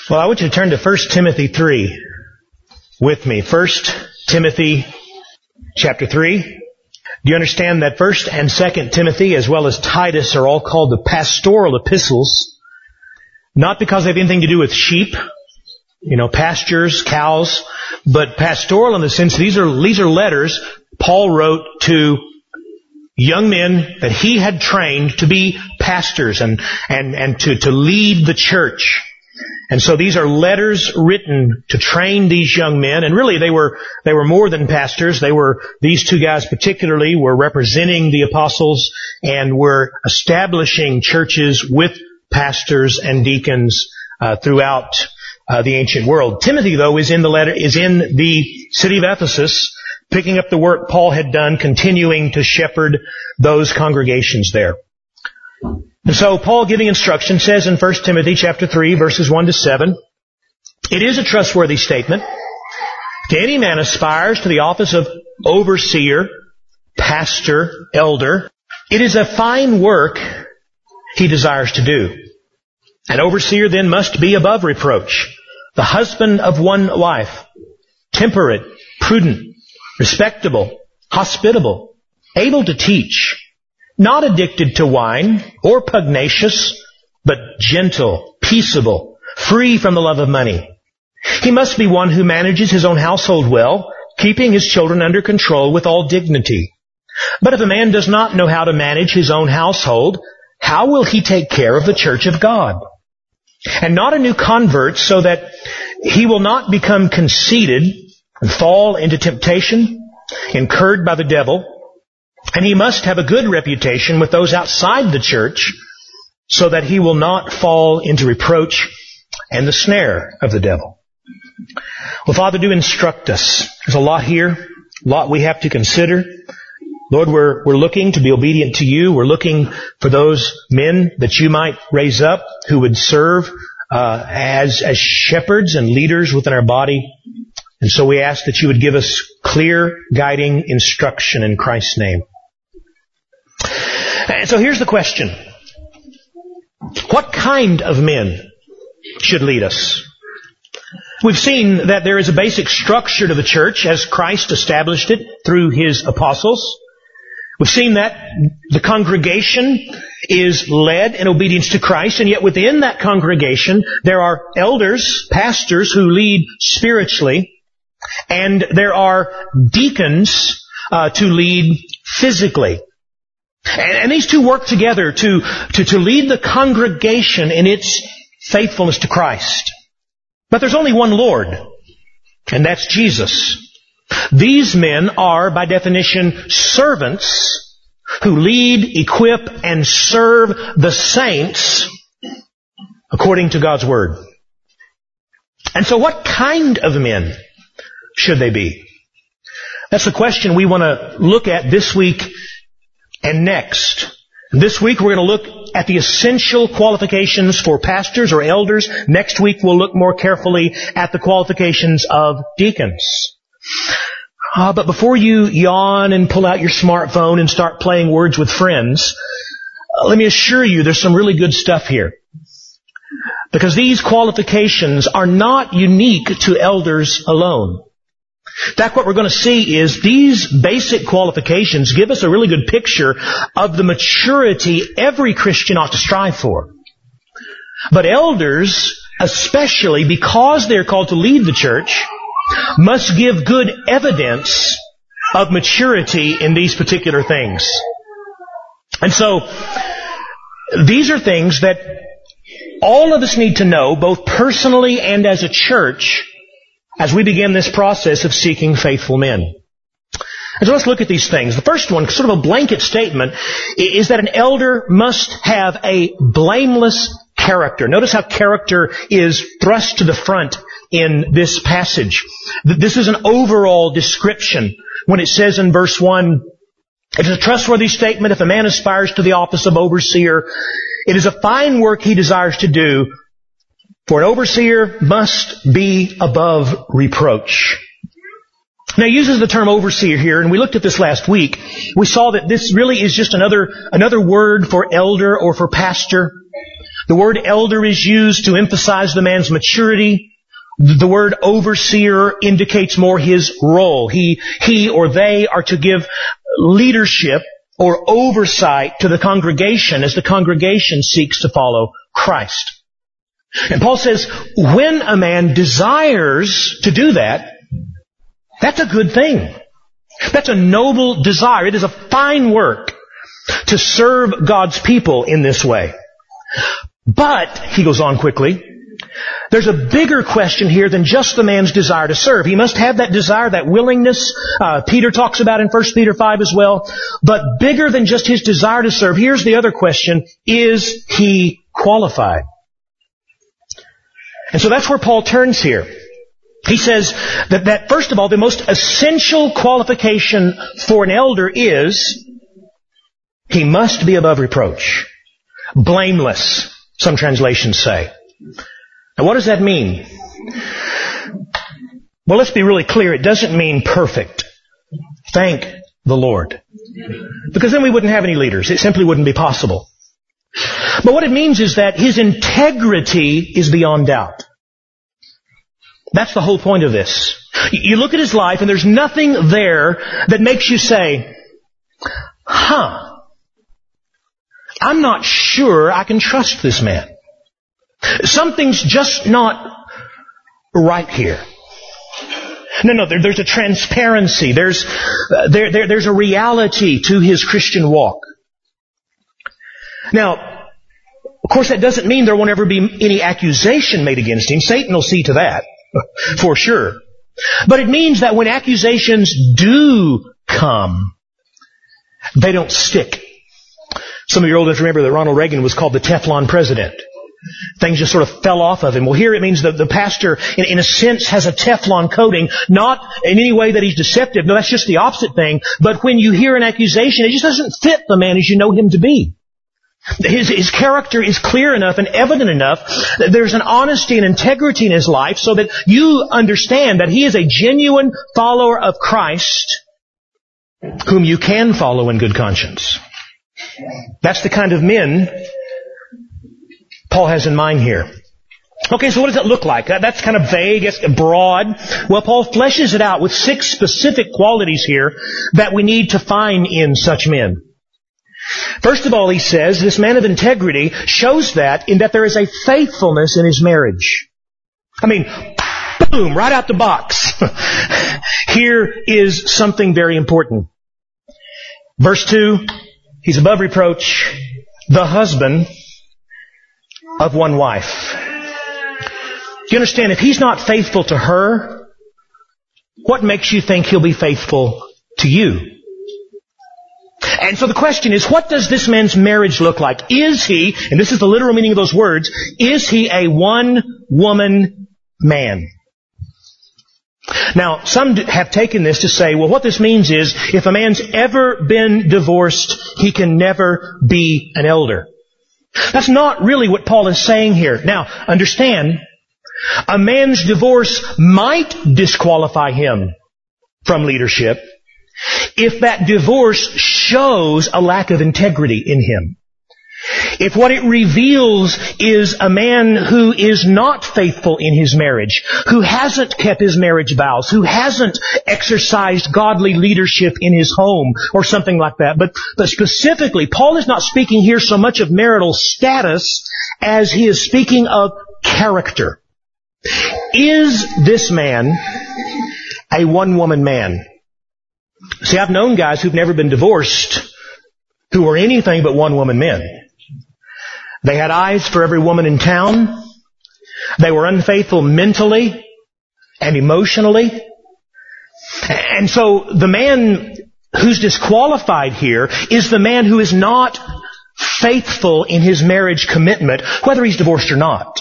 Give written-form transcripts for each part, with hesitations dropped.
Well, I want you to turn to 1 Timothy 3 with me. 1 Timothy chapter 3. Do you understand that 1 and 2 Timothy, as well as Titus, are all called the pastoral epistles? Not because they have anything to do with sheep, pastures, cows, but pastoral in the sense these are letters Paul wrote to young men that he had trained to be pastors and to lead the church. And so these are letters written to train these young men, and really they were more than pastors. These two guys particularly were representing the apostles and were establishing churches with pastors and deacons throughout the ancient world. Timothy, though, is in the city of Ephesus, picking up the work Paul had done, continuing to shepherd those congregations there. And so Paul, giving instruction, says in 1 Timothy chapter 3, verses 1 to 7, "It is a trustworthy statement. To any man aspires to the office of overseer, pastor, elder, it is a fine work he desires to do. An overseer then must be above reproach, the husband of one wife, temperate, prudent, respectable, hospitable, able to teach, not addicted to wine or pugnacious, but gentle, peaceable, free from the love of money. He must be one who manages his own household well, keeping his children under control with all dignity. But if a man does not know how to manage his own household, how will he take care of the church of God? And not a new convert, so that he will not become conceited and fall into temptation, incurred by the devil. And he must have a good reputation with those outside the church, so that he will not fall into reproach and the snare of the devil." Well, Father, do instruct us. There's a lot here, a lot we have to consider. Lord, we're looking to be obedient to you. We're looking for those men that you might raise up who would serve as shepherds and leaders within our body. And so we ask that you would give us clear, guiding instruction in Christ's name. And so here's the question. What kind of men should lead us? We've seen that there is a basic structure to the church as Christ established it through His apostles. We've seen that the congregation is led in obedience to Christ, and yet within that congregation there are elders, pastors who lead spiritually, and there are deacons to lead physically. And these two work together to lead the congregation in its faithfulness to Christ. But there's only one Lord, and that's Jesus. These men are, by definition, servants who lead, equip, and serve the saints according to God's Word. And so what kind of men should they be? That's the question we want to look at this week and next. This week we're going to look at the essential qualifications for pastors or elders. Next week we'll look more carefully at the qualifications of deacons. But before you yawn and pull out your smartphone and start playing words with friends, let me assure you there's some really good stuff here. Because these qualifications are not unique to elders alone. In fact, what we're going to see is these basic qualifications give us a really good picture of the maturity every Christian ought to strive for. But elders, especially because they're called to lead the church, must give good evidence of maturity in these particular things. And so, these are things that all of us need to know, both personally and as a church, as we begin this process of seeking faithful men. And so let's look at these things. The first one, sort of a blanket statement, is that an elder must have a blameless character. Notice how character is thrust to the front in this passage. This is an overall description. When it says in verse 1, "It is a trustworthy statement if a man aspires to the office of overseer. It is a fine work he desires to do. For an overseer must be above reproach." Now, he uses the term overseer here, and we looked at this last week. We saw that this really is just another word for elder or for pastor. The word elder is used to emphasize the man's maturity. The word overseer indicates more his role. He or they are to give leadership or oversight to the congregation as the congregation seeks to follow Christ. And Paul says, when a man desires to do that, that's a good thing. That's a noble desire. It is a fine work to serve God's people in this way. But, he goes on quickly, there's a bigger question here than just the man's desire to serve. He must have that desire, that willingness. Peter talks about in 1 Peter 5 as well. But bigger than just his desire to serve, here's the other question. Is he qualified? And so that's where Paul turns here. He says that first of all, the most essential qualification for an elder is he must be above reproach. Blameless, some translations say. Now what does that mean? Well, let's be really clear. It doesn't mean perfect. Thank the Lord. Because then we wouldn't have any leaders. It simply wouldn't be possible. But what it means is that his integrity is beyond doubt. That's the whole point of this. You look at his life and there's nothing there that makes you say, I'm not sure I can trust this man. Something's just not right here. No, there's a transparency. There's a reality to his Christian walk. Now, of course, that doesn't mean there won't ever be any accusation made against him. Satan will see to that, for sure. But it means that when accusations do come, they don't stick. Some of you old enough to remember that Ronald Reagan was called the Teflon president. Things just sort of fell off of him. Well, here it means that the pastor, in a sense, has a Teflon coating, not in any way that he's deceptive. No, that's just the opposite thing. But when you hear an accusation, it just doesn't fit the man as you know him to be. His character is clear enough and evident enough that there's an honesty and integrity in his life so that you understand that he is a genuine follower of Christ whom you can follow in good conscience. That's the kind of men Paul has in mind here. Okay, so what does it look like? That's kind of vague, it's broad. Well, Paul fleshes it out with 6 specific qualities here that we need to find in such men. First of all, he says, this man of integrity shows that in that there is a faithfulness in his marriage. I mean, boom, right out the box. Here is something very important. Verse 2, he's above reproach, the husband of one wife. Do you understand? If he's not faithful to her, what makes you think he'll be faithful to you? And so the question is, what does this man's marriage look like? Is he, and this is the literal meaning of those words, is he a one-woman man? Now, some have taken this to say, well, what this means is, if a man's ever been divorced, he can never be an elder. That's not really what Paul is saying here. Now, understand, a man's divorce might disqualify him from leadership if that divorce shows a lack of integrity in him. If what it reveals is a man who is not faithful in his marriage, who hasn't kept his marriage vows, who hasn't exercised godly leadership in his home, or something like that. But specifically, Paul is not speaking here so much of marital status as he is speaking of character. Is this man a one-woman man? See, I've known guys who've never been divorced who are anything but one-woman men. They had eyes for every woman in town. They were unfaithful mentally and emotionally. And so the man who's disqualified here is the man who is not faithful in his marriage commitment, whether he's divorced or not.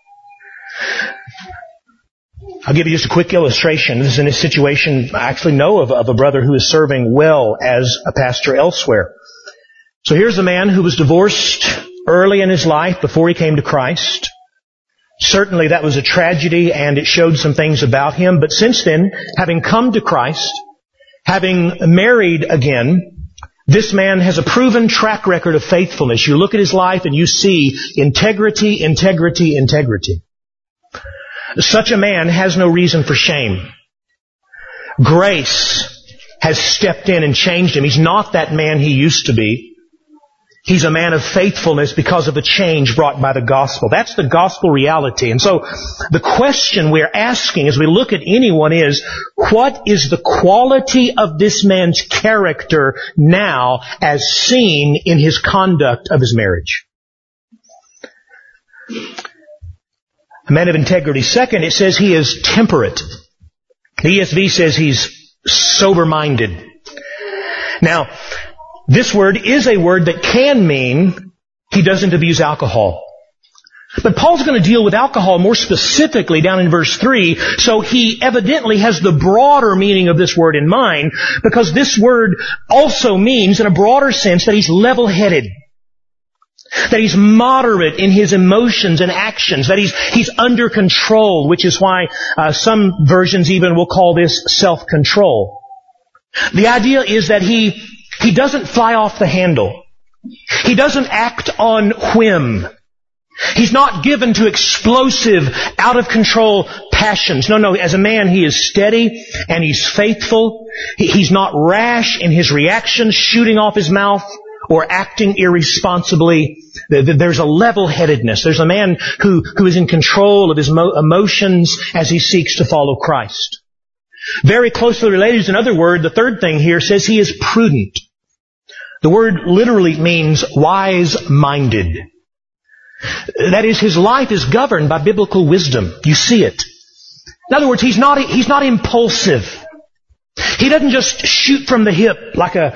I'll give you just a quick illustration. This is in a situation I actually know of a brother who is serving well as a pastor elsewhere. So here's a man who was divorced early in his life before he came to Christ. Certainly that was a tragedy and it showed some things about him. But since then, having come to Christ, having married again, This man has a proven track record of faithfulness. You look at his life and you see integrity, integrity, integrity. Such a man has no reason for shame. Grace has stepped in and changed him. He's not that man he used to be. He's a man of faithfulness because of the change brought by the gospel. That's the gospel reality. And so the question we're asking as we look at anyone is, what is the quality of this man's character now as seen in his conduct of his marriage? A man of integrity. Second, it says he is temperate. The ESV says he's sober-minded. Now, this word is a word that can mean he doesn't abuse alcohol. But Paul's going to deal with alcohol more specifically down in verse 3, so he evidently has the broader meaning of this word in mind, because this word also means, in a broader sense, that he's level-headed. That he's moderate in his emotions and actions. That he's under control, which is why some versions even will call this self-control. The idea is that he doesn't fly off the handle. He doesn't act on whim. He's not given to explosive, out-of-control passions. No. As a man, he is steady and he's faithful. He's not rash in his reactions, shooting off his mouth or acting irresponsibly. There's a level-headedness. There's a man who is in control of his emotions as he seeks to follow Christ. Very closely related is another word. The third thing here says he is prudent. The word literally means wise-minded. That is, his life is governed by biblical wisdom. You see it. In other words, he's not impulsive. He doesn't just shoot from the hip like a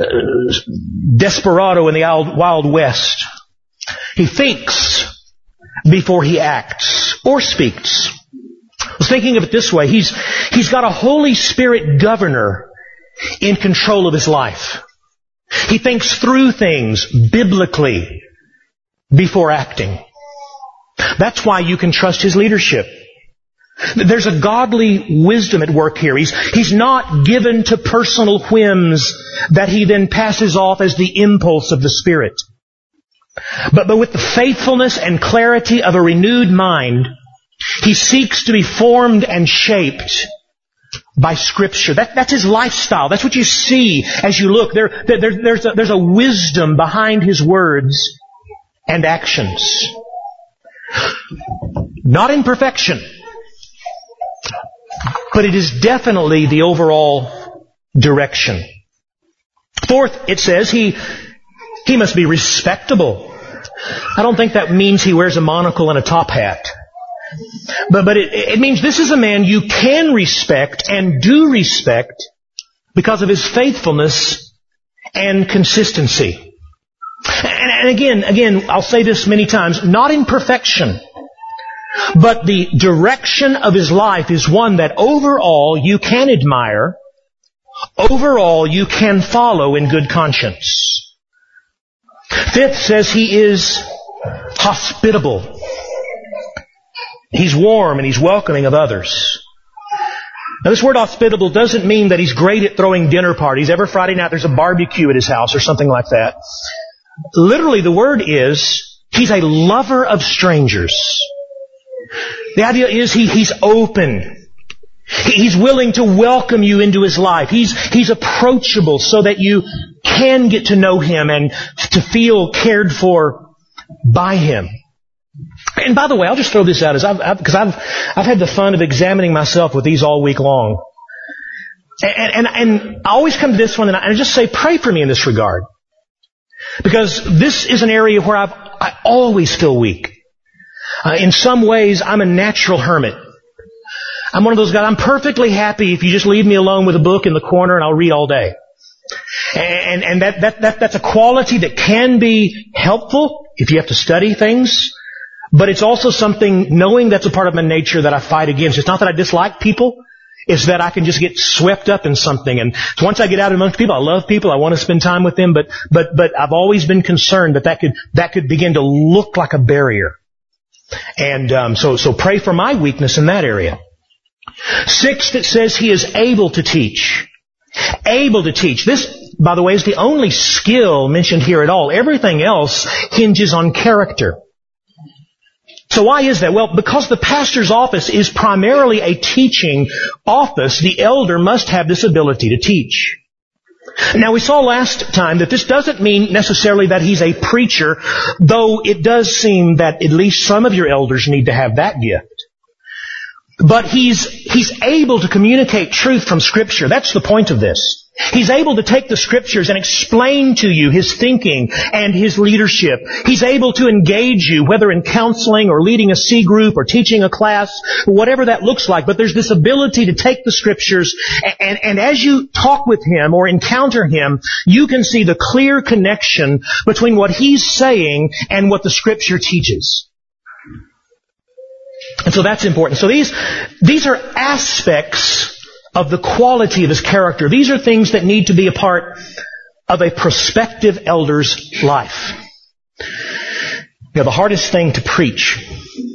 desperado in the Wild West. He thinks before he acts or speaks. I was thinking of it this way. He's got a Holy Spirit governor in control of his life. He thinks through things biblically before acting. That's why you can trust his leadership. There's a godly wisdom at work here. He's not given to personal whims that he then passes off as the impulse of the Spirit. But with the faithfulness and clarity of a renewed mind, he seeks to be formed and shaped by Scripture. That's his lifestyle. That's what you see as you look. There's a wisdom behind his words and actions. Not in perfection, but it is definitely the overall direction. Fourth, it says he must be respectable. I don't think that means he wears a monocle and a top hat. But it means this is a man you can respect and do respect because of his faithfulness and consistency. And again, I'll say this many times, not in perfection, but the direction of his life is one that overall you can admire, overall you can follow in good conscience. Fifth says he is hospitable. He's warm and he's welcoming of others. Now this word hospitable doesn't mean that he's great at throwing dinner parties. Every Friday night there's a barbecue at his house or something like that. Literally the word is, he's a lover of strangers. The idea is he's open. He's willing to welcome you into his life. He's approachable so that you can get to know him and to feel cared for by him. And by the way, I'll just throw this out because I've had the fun of examining myself with these all week long. And I always come to this one and I just say, pray for me in this regard. Because this is an area where I always feel weak. In some ways, I'm a natural hermit. I'm one of those guys, I'm perfectly happy if you just leave me alone with a book in the corner and I'll read all day. And that's a quality that can be helpful if you have to study things. But it's also something, knowing that's a part of my nature, that I fight against. It's not that I dislike people. It's that I can just get swept up in something. And once I get out amongst people, I love people. I want to spend time with them. But I've always been concerned that could begin to look like a barrier. And so pray for my weakness in that area. Sixth, it says he is able to teach. Able to teach. This by the way, is the only skill mentioned here at all. Everything else hinges on character. So why is that? Well, because the pastor's office is primarily a teaching office, the elder must have this ability to teach. Now, we saw last time that this doesn't mean necessarily that he's a preacher, though it does seem that at least some of your elders need to have that gift. But he's able to communicate truth from Scripture. That's the point of this. He's able to take the Scriptures and explain to you his thinking and his leadership. He's able to engage you, whether in counseling or leading a C group or teaching a class, whatever that looks like. But there's this ability to take the Scriptures and as you talk with him or encounter him, you can see the clear connection between what he's saying and what the Scripture teaches. And so that's important. So these are aspects of the quality of his character. These are things that need to be a part of a prospective elder's life. The hardest thing to preach,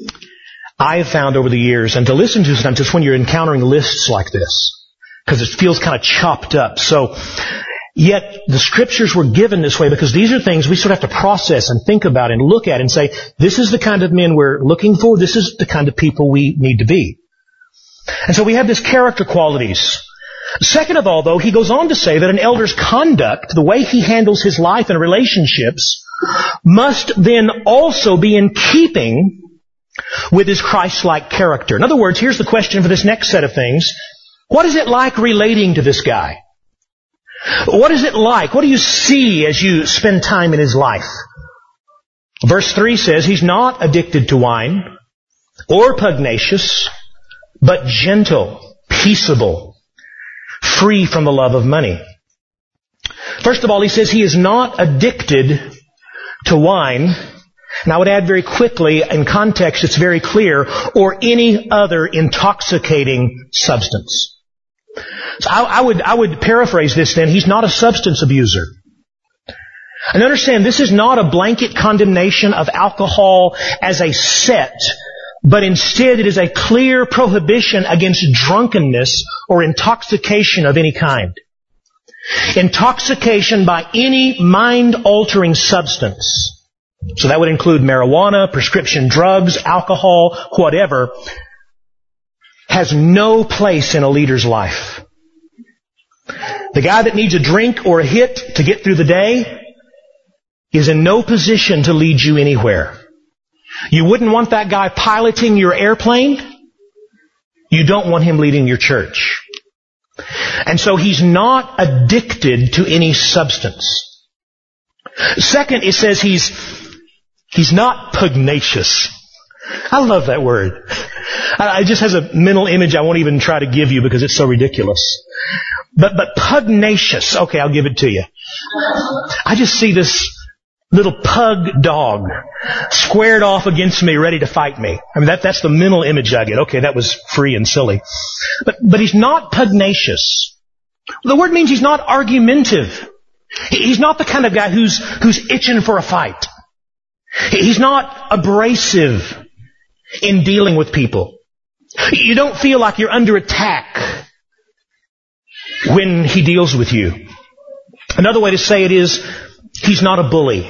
I have found over the years, and to listen to sometimes, is when you're encountering lists like this, because it feels kind of chopped up. So, yet the Scriptures were given this way because these are things we sort of have to process and think about and look at and say, this is the kind of men we're looking for, this is the kind of people we need to be. And so we have this character qualities. Second of all, though, he goes on to say that an elder's conduct, the way he handles his life and relationships, must then also be in keeping with his Christ-like character. In other words, here's the question for this next set of things. What is it like relating to this guy? What is it like? What do you see as you spend time in his life? Verse 3 says he's not addicted to wine or pugnacious, but gentle, peaceable, free from the love of money. First of all, he says he is not addicted to wine. And I would add very quickly, in context it's very clear, or any other intoxicating substance. So I would paraphrase this then. He's not a substance abuser. And understand, this is not a blanket condemnation of alcohol as a set, but instead it is a clear prohibition against drunkenness or intoxication of any kind. Intoxication by any mind-altering substance, so that would include marijuana, prescription drugs, alcohol, whatever, has no place in a leader's life. The guy that needs a drink or a hit to get through the day is in no position to lead you anywhere. You wouldn't want that guy piloting your airplane. You don't want him leading your church. And so he's not addicted to any substance. Second, it says he's not pugnacious. I love that word. It just has a mental image I won't even try to give you because it's so ridiculous. But pugnacious, okay, I'll give it to you. I just see this little pug dog squared off against me, ready to fight me. I mean, that's the mental image I get. Okay, that was free and silly. But he's not pugnacious. The word means he's not argumentative. He's not the kind of guy who's itching for a fight. He's not abrasive in dealing with people. You don't feel like you're under attack when he deals with you. Another way to say it is, he's not a bully.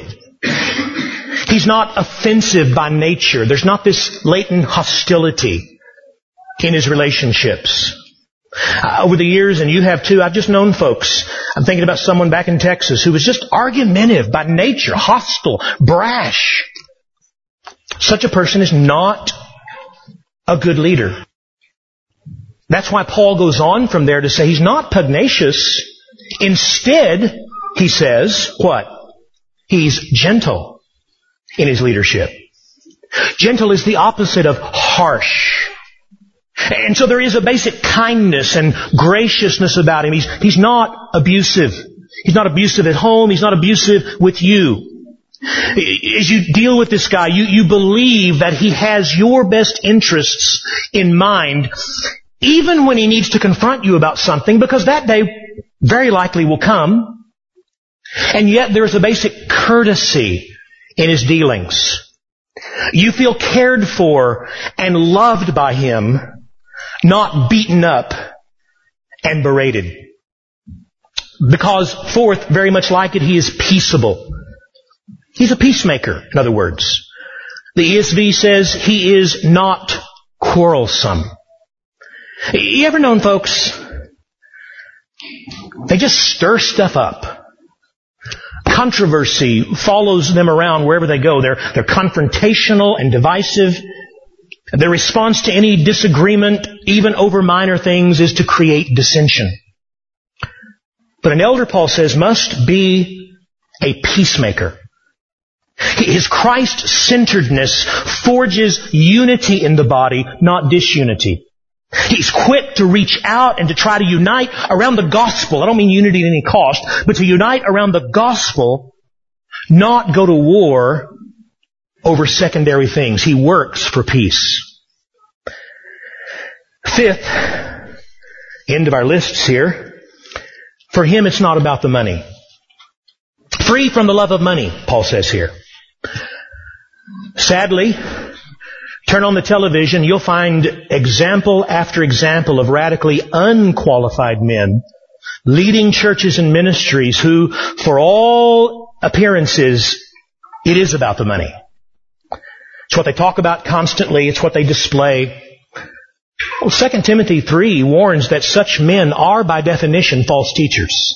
He's not offensive by nature. There's not this latent hostility in his relationships. Over the years, and you have too, I've just known folks. I'm thinking about someone back in Texas who was just argumentative by nature, hostile, brash. Such a person is not a good leader. That's why Paul goes on from there to say he's not pugnacious. Instead, he says, what? He's gentle in his leadership. Gentle is the opposite of harsh. And so there is a basic kindness and graciousness about him. He's not abusive. He's not abusive at home. He's not abusive with you. As you deal with this guy, you believe that he has your best interests in mind, even when he needs to confront you about something, because that day very likely will come. And yet there is a basic courtesy in his dealings. You feel cared for and loved by him, not beaten up and berated. because, fourth, very much like it, he is peaceable. He's a peacemaker, in other words. The ESV says he is not quarrelsome. You ever known folks, they just stir stuff up. Controversy follows them around wherever they go. They're confrontational and divisive. Their response to any disagreement, even over minor things, is to create dissension. But an elder, Paul says, must be a peacemaker. His Christ-centeredness forges unity in the body, not disunity. He's quick to reach out and to try to unite around the gospel. I don't mean unity at any cost, but to unite around the gospel, not go to war over secondary things. He works for peace. Fifth, end of our lists here. For him, it's not about the money. Free from the love of money, Paul says here. Sadly, turn on the television, you'll find example after example of radically unqualified men leading churches and ministries who, for all appearances, it is about the money. It's what they talk about constantly. It's what they display. Well, 2 Timothy 3 warns that such men are, by definition, false teachers.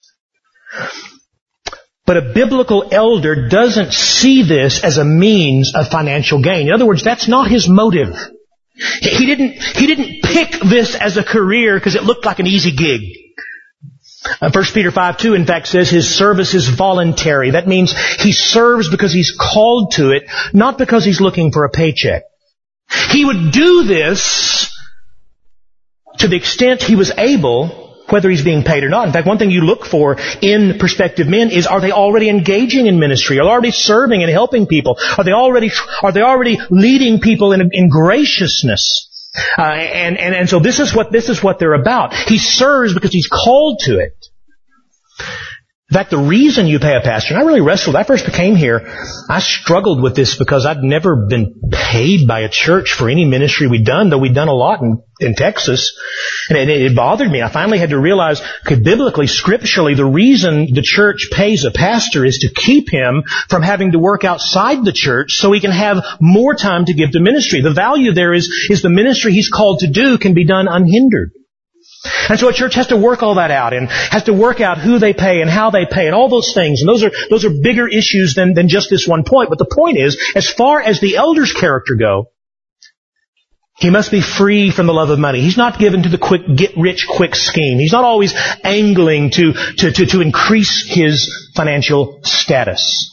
But a biblical elder doesn't see this as a means of financial gain. In other words, that's not his motive. He didn't pick this as a career because it looked like an easy gig. 1 Peter 5:2 in fact says his service is voluntary. That means he serves because he's called to it, not because he's looking for a paycheck. He would do this to the extent he was able, whether he's being paid or not. In fact, one thing you look for in prospective men is, are they already engaging in ministry? Are they already serving and helping people? Are they already leading people in graciousness? And so this is what they're about. He serves because he's called to it. In fact, the reason you pay a pastor, and I really wrestled. When I first came here, I struggled with this because I'd never been paid by a church for any ministry we'd done, though we'd done a lot in Texas. And it bothered me. I finally had to realize, okay, biblically, scripturally, the reason the church pays a pastor is to keep him from having to work outside the church so he can have more time to give to ministry. The value there is the ministry he's called to do can be done unhindered. And so a church has to work all that out and has to work out who they pay and how they pay and all those things. And those are bigger issues than just this one point. But the point is, as far as the elder's character go, he must be free from the love of money. He's not given to the quick, get-rich-quick scheme. He's not always angling to increase his financial status.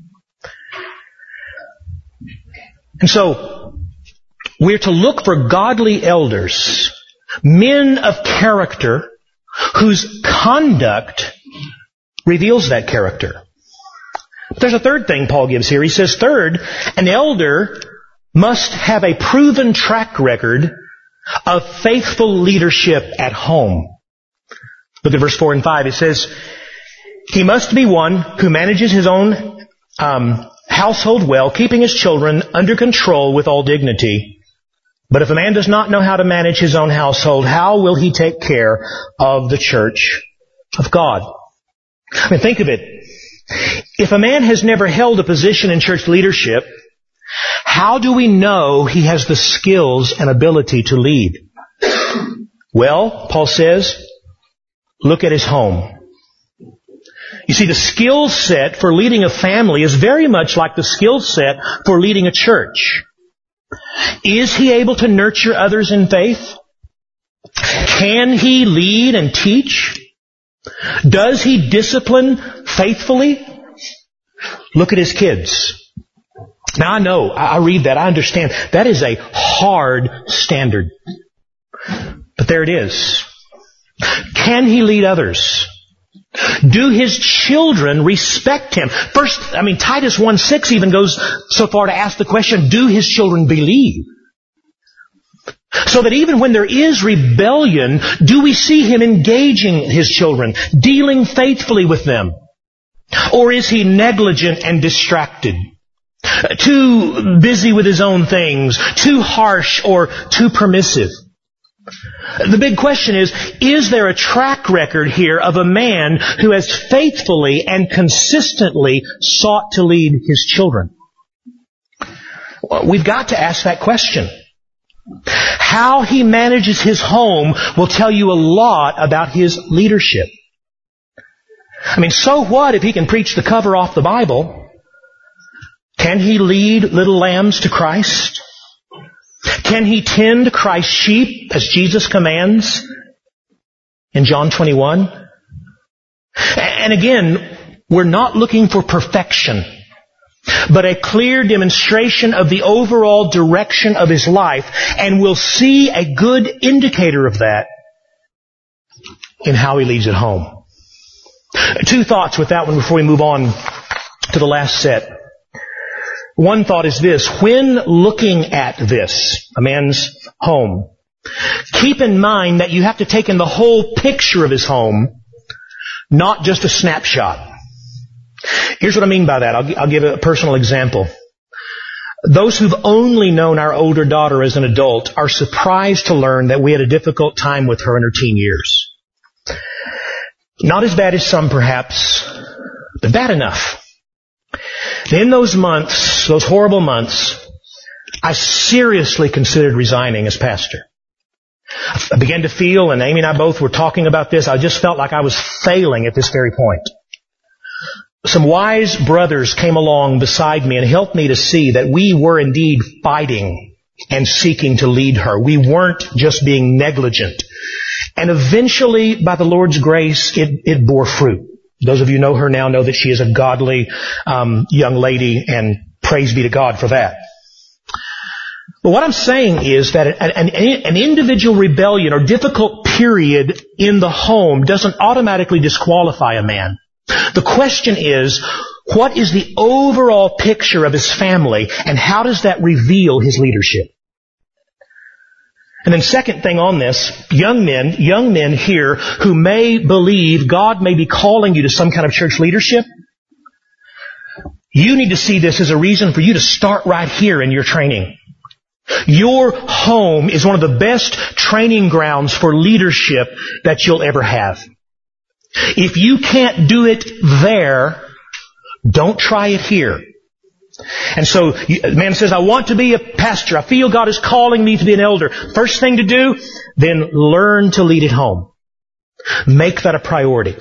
And so, we're to look for godly elders, men of character whose conduct reveals that character. But there's a third thing Paul gives here. He says, third, an elder must have a proven track record of faithful leadership at home. Look at verse 4 and 5. It says, he must be one who manages his own household well, keeping his children under control with all dignity. But if a man does not know how to manage his own household, how will he take care of the church of God? I mean, think of it. If a man has never held a position in church leadership, how do we know he has the skills and ability to lead? Well, Paul says, look at his home. You see, the skill set for leading a family is very much like the skill set for leading a church. Is he able to nurture others in faith? Can he lead and teach? Does he discipline faithfully? Look at his kids. Now I know, I read that, I understand. That is a hard standard. But there it is. Can he lead others? Do his children respect him? First, Titus 1:6 even goes so far to ask the question, do his children believe? So that even when there is rebellion, do we see him engaging his children, dealing faithfully with them? Or is he negligent and distracted? Too busy with his own things, too harsh or too permissive? The big question is there a track record here of a man who has faithfully and consistently sought to lead his children? Well, we've got to ask that question. How he manages his home will tell you a lot about his leadership. I mean, so what if he can preach the cover off the Bible? Can he lead little lambs to Christ? Can he tend Christ's sheep as Jesus commands in John 21? And again, we're not looking for perfection, but a clear demonstration of the overall direction of his life, and we'll see a good indicator of that in how he leads at home. Two thoughts with that one before we move on to the last set. One thought is this: when looking at this, a man's home, keep in mind that you have to take in the whole picture of his home, not just a snapshot. Here's what I mean by that. I'll give a personal example. Those who've only known our older daughter as an adult are surprised to learn that we had a difficult time with her in her teen years. Not as bad as some, perhaps, but bad enough. In those months, those horrible months, I seriously considered resigning as pastor. I began to feel, and Amy and I both were talking about this, I just felt like I was failing at this very point. Some wise brothers came along beside me and helped me to see that we were indeed fighting and seeking to lead her. We weren't just being negligent. And eventually, by the Lord's grace, it bore fruit. Those of you who know her now know that she is a godly young lady, and praise be to God for that. But what I'm saying is that an individual rebellion or difficult period in the home doesn't automatically disqualify a man. The question is, what is the overall picture of his family, and how does that reveal his leadership? And then second thing on this, young men here who may believe God may be calling you to some kind of church leadership, you need to see this as a reason for you to start right here in your training. Your home is one of the best training grounds for leadership that you'll ever have. If you can't do it there, don't try it here. And so, a man says, I want to be a pastor. I feel God is calling me to be an elder. First thing to do, then learn to lead at home. Make that a priority.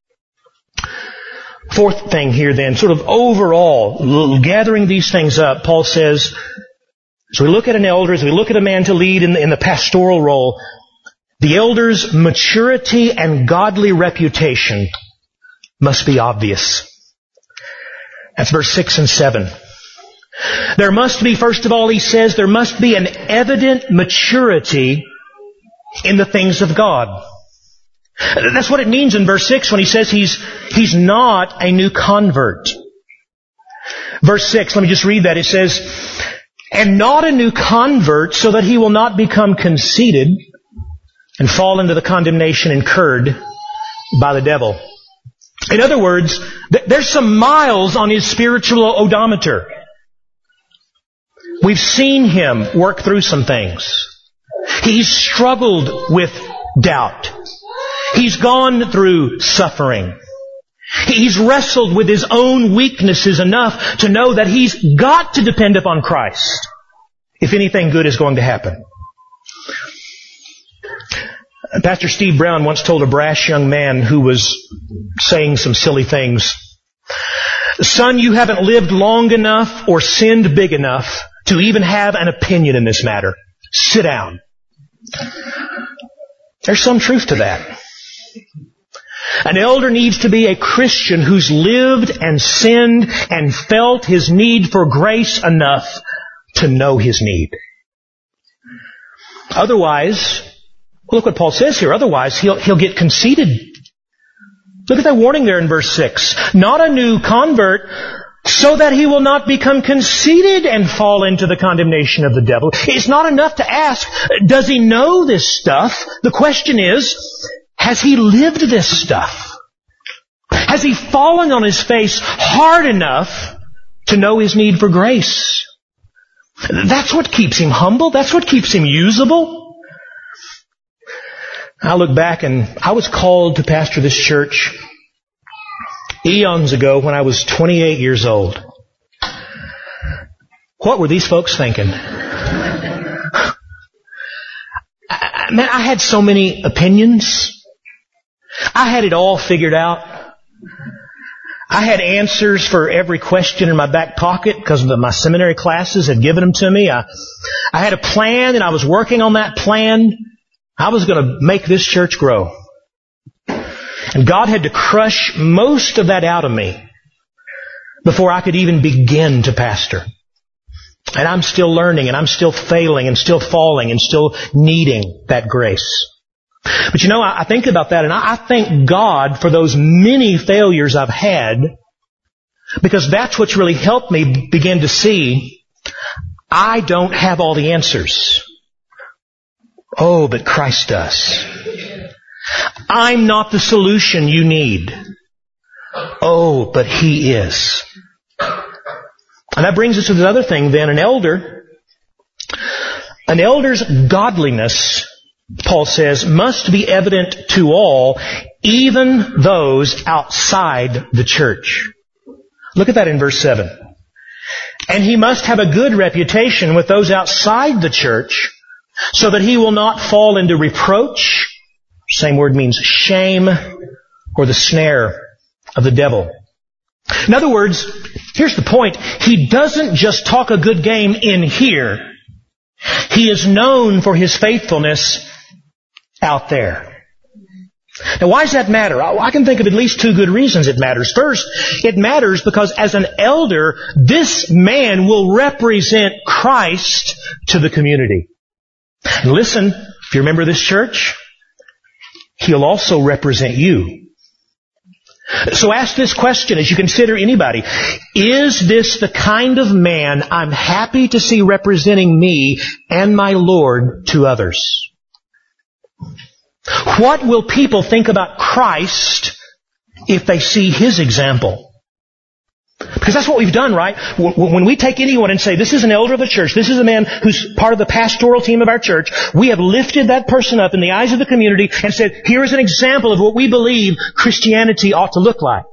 Fourth thing here then, sort of overall, gathering these things up, Paul says, as we look at an elder, as we look at a man to lead in the pastoral role, the elder's maturity and godly reputation must be obvious. That's verse 6 and 7. There must be, first of all, he says, there must be an evident maturity in the things of God. That's what it means in verse 6 when he says he's not a new convert. Verse 6, let me just read that. It says, and not a new convert, so that he will not become conceited and fall into the condemnation incurred by the devil. In other words, there's some miles on his spiritual odometer. We've seen him work through some things. He's struggled with doubt. He's gone through suffering. He's wrestled with his own weaknesses enough to know that he's got to depend upon Christ if anything good is going to happen. Pastor Steve Brown once told a brash young man who was saying some silly things, son, you haven't lived long enough or sinned big enough to even have an opinion in this matter. Sit down. There's some truth to that. An elder needs to be a Christian who's lived and sinned and felt his need for grace enough to know his need. Otherwise, look what Paul says here. Otherwise, he'll get conceited. Look at that warning there in verse 6. Not a new convert, so that he will not become conceited and fall into the condemnation of the devil. It's not enough to ask, does he know this stuff? The question is, has he lived this stuff? Has he fallen on his face hard enough to know his need for grace? That's what keeps him humble. That's what keeps him usable. I look back and I was called to pastor this church eons ago when I was 28 years old. What were these folks thinking? Man, I had so many opinions. I had it all figured out. I had answers for every question in my back pocket because my seminary classes had given them to me. I had a plan and I was working on that plan. I was going to make this church grow. And God had to crush most of that out of me before I could even begin to pastor. And I'm still learning and I'm still failing and still falling and still needing that grace. But you know, I think about that and I thank God for those many failures I've had, because that's what's really helped me begin to see I don't have all the answers. Oh, but Christ does. I'm not the solution you need. Oh, but He is. And that brings us to the other thing then. An elder's godliness, Paul says, must be evident to all, even those outside the church. Look at that in verse 7. And he must have a good reputation with those outside the church, so that he will not fall into reproach. Same word means shame, or the snare of the devil. In other words, here's the point. He doesn't just talk a good game in here. He is known for his faithfulness out there. Now, why does that matter? I can think of at least two good reasons it matters. First, it matters because as an elder, this man will represent Christ to the community. And listen, if you're a member of this church, he'll also represent you. So ask this question as you consider anybody. Is this the kind of man I'm happy to see representing me and my Lord to others? What will people think about Christ if they see His example? Because that's what we've done, right? When we take anyone and say, this is an elder of the church, this is a man who's part of the pastoral team of our church, we have lifted that person up in the eyes of the community and said, here is an example of what we believe Christianity ought to look like.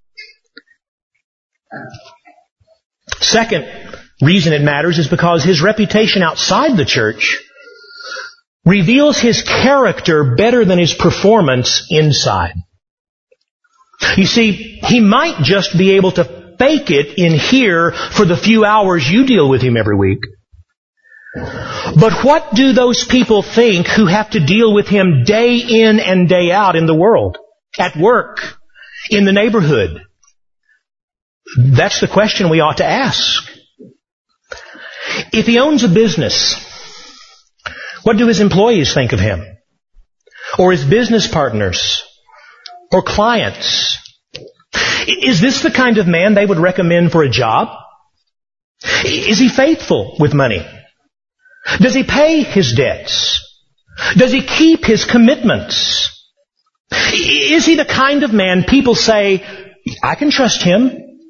Second reason it matters is because his reputation outside the church reveals his character better than his performance inside. You see, he might just be able to fake it in here for the few hours you deal with him every week. But what do those people think who have to deal with him day in and day out in the world, at work, in the neighborhood? That's the question we ought to ask. If he owns a business, what do his employees think of him? Or his business partners? Or clients? Is this the kind of man they would recommend for a job? Is he faithful with money? Does he pay his debts? Does he keep his commitments? Is he the kind of man people say, I can trust him?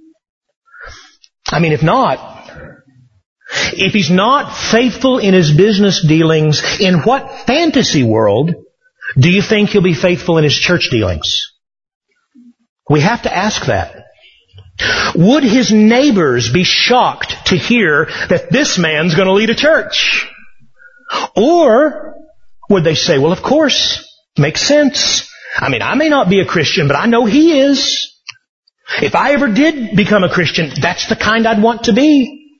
I mean, if he's not faithful in his business dealings, in what fantasy world do you think he'll be faithful in his church dealings? We have to ask that. Would his neighbors be shocked to hear that this man's going to lead a church? Or would they say, well, of course, makes sense. I mean, I may not be a Christian, but I know he is. If I ever did become a Christian, that's the kind I'd want to be.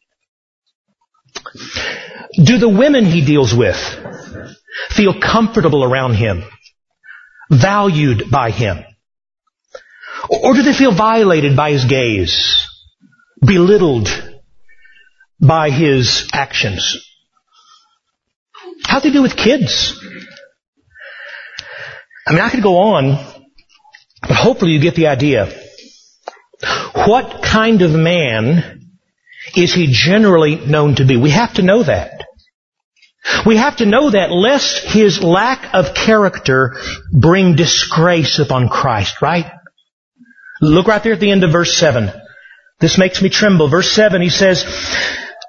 Do the women he deals with feel comfortable around him, valued by him? Or do they feel violated by his gaze, belittled by his actions? How do they do with kids? I mean, I could go on, but hopefully you get the idea. What kind of man is he generally known to be? We have to know that. We have to know that lest his lack of character bring disgrace upon Christ, right? Look right there at the end of verse 7. This makes me tremble. Verse 7, he says,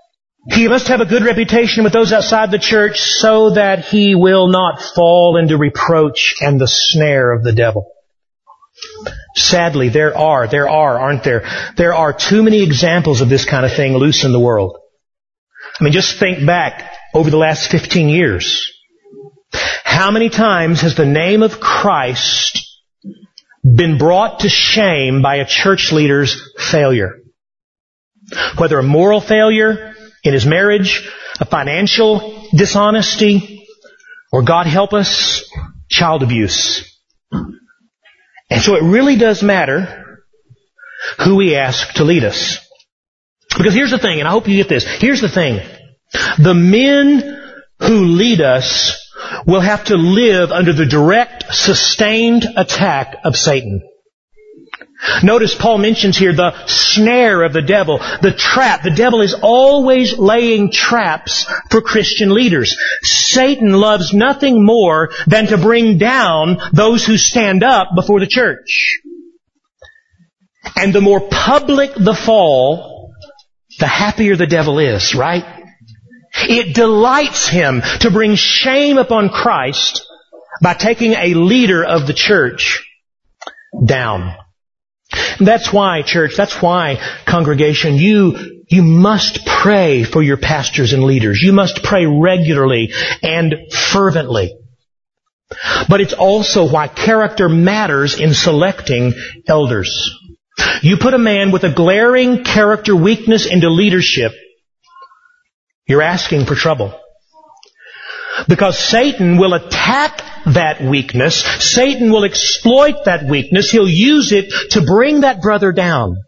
He must have a good reputation with those outside the church so that he will not fall into reproach and the snare of the devil. Sadly, there are, aren't there? There are too many examples of this kind of thing loose in the world. I mean, just think back over the last 15 years. How many times has the name of Christ been brought to shame by a church leader's failure? Whether a moral failure in his marriage, a financial dishonesty, or God help us, child abuse. And so it really does matter who we ask to lead us. Because here's the thing, and I hope you get this. Here's the thing. The men who lead us will have to live under the direct, sustained attack of Satan. Notice Paul mentions here the snare of the devil, the trap. The devil is always laying traps for Christian leaders. Satan loves nothing more than to bring down those who stand up before the church. And the more public the fall, the happier the devil is, right? It delights him to bring shame upon Christ by taking a leader of the church down. That's why, church, that's why, congregation, you must pray for your pastors and leaders. You must pray regularly and fervently. But it's also why character matters in selecting elders. You put a man with a glaring character weakness into leadership, you're asking for trouble. Because Satan will attack that weakness. Satan will exploit that weakness. He'll use it to bring that brother down.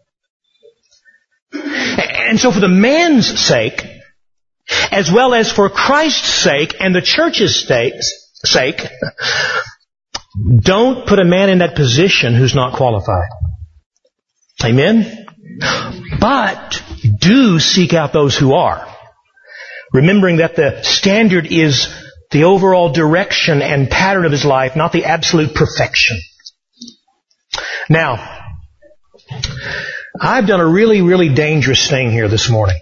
And so for the man's sake, as well as for Christ's sake and the church's sake, don't put a man in that position who's not qualified. Amen? But do seek out those who are. Remembering that the standard is the overall direction and pattern of his life, not the absolute perfection. Now, I've done a really, really dangerous thing here this morning.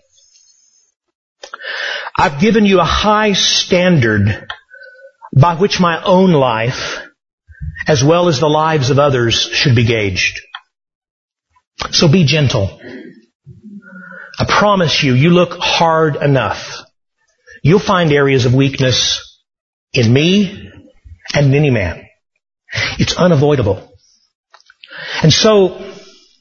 I've given you a high standard by which my own life, as well as the lives of others, should be gauged. So be gentle. I promise you, you look hard enough. You'll find areas of weakness in me and in any man. It's unavoidable. And so,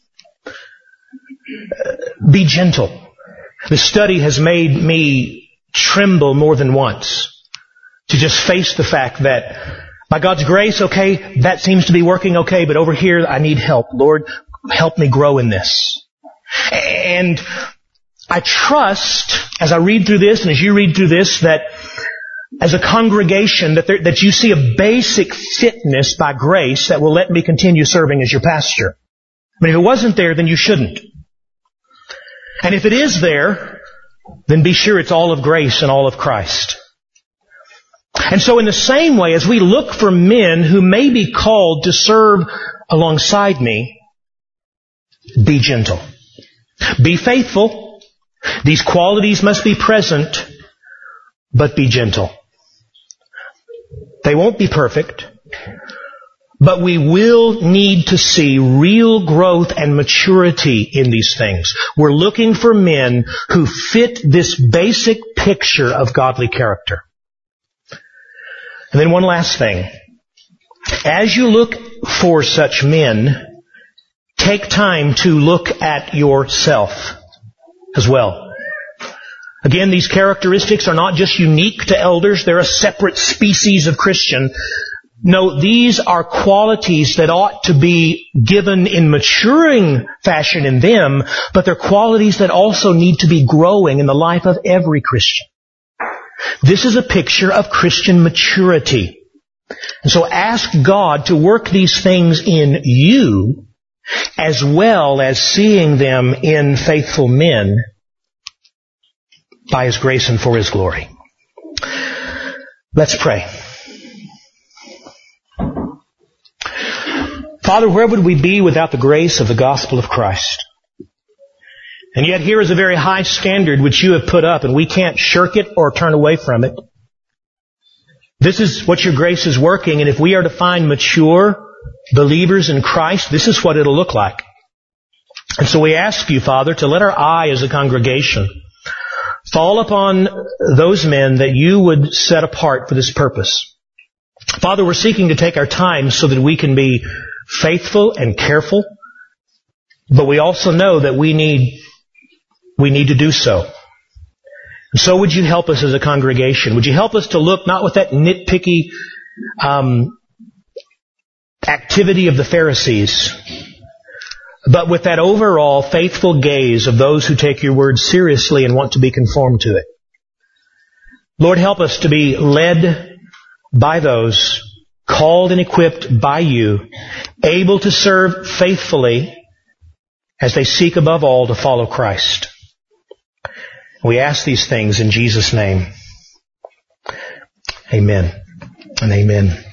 be gentle. The study has made me tremble more than once to just face the fact that by God's grace, okay, that seems to be working okay, but over here I need help. Lord, help me grow in this. And I trust, as I read through this and as you read through this, that as a congregation, that you see a basic fitness by grace that will let me continue serving as your pastor. I mean, if it wasn't there, then you shouldn't. And if it is there, then be sure it's all of grace and all of Christ. And so in the same way, as we look for men who may be called to serve alongside me, be gentle. Be faithful. These qualities must be present, but be gentle. They won't be perfect, but we will need to see real growth and maturity in these things. We're looking for men who fit this basic picture of godly character. And then one last thing. As you look for such men, take time to look at yourself as well. Again, these characteristics are not just unique to elders. They're a separate species of Christian. No, these are qualities that ought to be given in maturing fashion in them, but they're qualities that also need to be growing in the life of every Christian. This is a picture of Christian maturity. And so ask God to work these things in you, as well as seeing them in faithful men by His grace and for His glory. Let's pray. Father, where would we be without the grace of the gospel of Christ? And yet here is a very high standard which you have put up, and we can't shirk it or turn away from it. This is what your grace is working, and if we are to find mature believers in Christ, this is what it'll look like. And so we ask you, Father, to let our eye as a congregation fall upon those men that you would set apart for this purpose. Father, we're seeking to take our time so that we can be faithful and careful, but we also know that we need to do so. And so would you help us as a congregation? Would you help us to look not with that nitpicky activity of the Pharisees, but with that overall faithful gaze of those who take your word seriously and want to be conformed to it. Lord, help us to be led by those called and equipped by you, able to serve faithfully as they seek above all to follow Christ. We ask these things in Jesus' name. Amen and amen.